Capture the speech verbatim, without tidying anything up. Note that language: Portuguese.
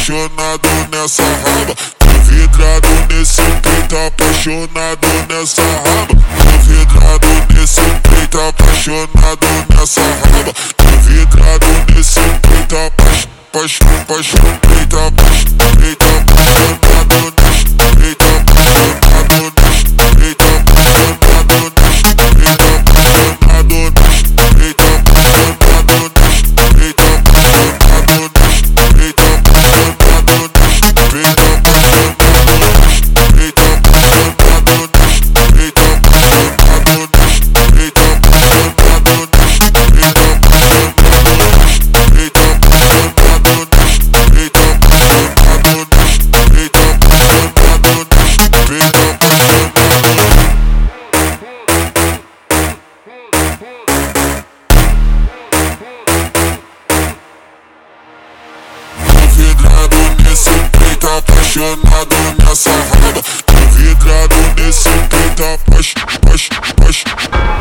apaixonado nessa raba. Tô vidrado nesse peito, apaixonado nessa raba. Tô vidrado nesse peito, apaixonado nessa raba. Tô vidrado nesse peito, apaixonado, apaixonado, peito, apaixonado, peito, apaixonado nesse peito, apaixonado nesse peito, apaixonado nesse peito, apaixonado nesse peito, apaixonado nesse peito, apaixonado nesse peito, apaixonado nesse peito, apaixonado nesse peito, apaixonado nesse peito, apaixonado nesse peito, apaixonado nesse peito, apaixonado nesse peito, apaixonado nesse peito, apaixonado nesse peito, apaixonado nesse peito, vidrado nesse peito, apaixonado nessa raba. Tô vidrado nesse peito, apaixonado, apaixonado.